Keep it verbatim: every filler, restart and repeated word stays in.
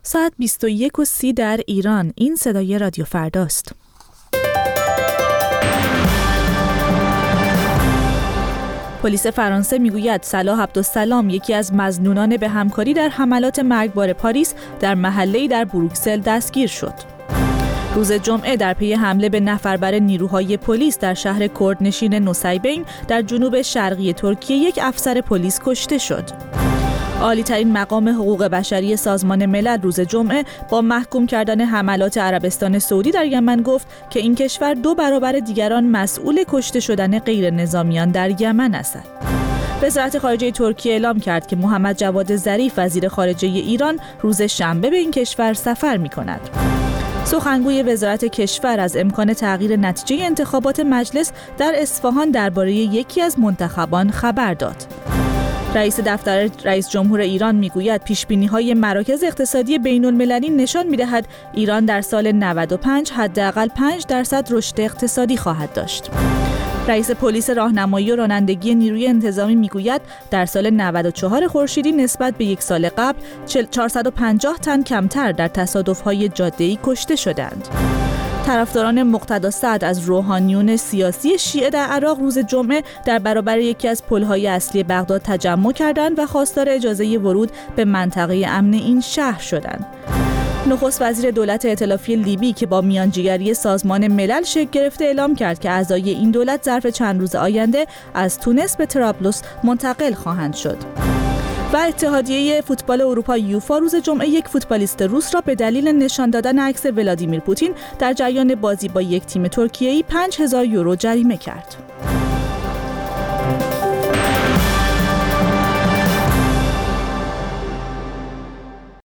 ساعت بیست و یک و سی در ایران. این صدای رادیو فرداست. پلیس فرانسه میگوید صلاح عبدالسلام، یکی از مظنونان به همکاری در حملات مرگبار پاریس، در محله‌ای در بروکسل دستگیر شد. روز جمعه در پی حمله به نفربر نیروهای پلیس در شهر کردنشین نوسیبین در جنوب شرقی ترکیه یک افسر پلیس کشته شد. عالی‌ترین مقام حقوق بشری سازمان ملل روز جمعه با محکوم کردن حملات عربستان سعودی در یمن گفت که این کشور دو برابر دیگران مسئول کشته شدن غیر نظامیان در یمن است. وزارت خارجه ترکیه اعلام کرد که محمد جواد ظریف وزیر خارجه ایران روز شنبه به این کشور سفر می‌کند. سخنگوی وزارت کشور از امکان تغییر نتیجه انتخابات مجلس در اصفهان درباره یکی از منتخبان خبر داد. رئیس دفتر رئیس جمهور ایران میگوید پیشبینی‌های مراکز اقتصادی بین‌المللی نشان می‌دهد ایران در سال نود و پنج حداقل پنج درصد رشد اقتصادی خواهد داشت. رئیس پلیس راهنمایی و رانندگی نیروی انتظامی میگوید در سال نود و چهار خورشیدی نسبت به یک سال قبل چهارصد و پنجاه تن کمتر در تصادف‌های جاده‌ای کشته شدند. طرفداران مقتدا سعد از روحانیون سیاسی شیعه در عراق روز جمعه در برابر یکی از پل‌های اصلی بغداد تجمع کردند و خواستار اجازه ورود به منطقه امن این شهر شدند. نخست وزیر دولت ائتلافی لیبی که با میانجیگری سازمان ملل شکل گرفته اعلام کرد که اعضای این دولت ظرف چند روز آینده از تونس به طرابلس منتقل خواهند شد. و اتحادیه فوتبال اروپا یوفا روز جمعه یک فوتبالیست روس را به دلیل نشان دادن عکس ولادیمیر پوتین در جریان بازی با یک تیم ترکیه‌ای پنج هزار یورو جریمه کرد.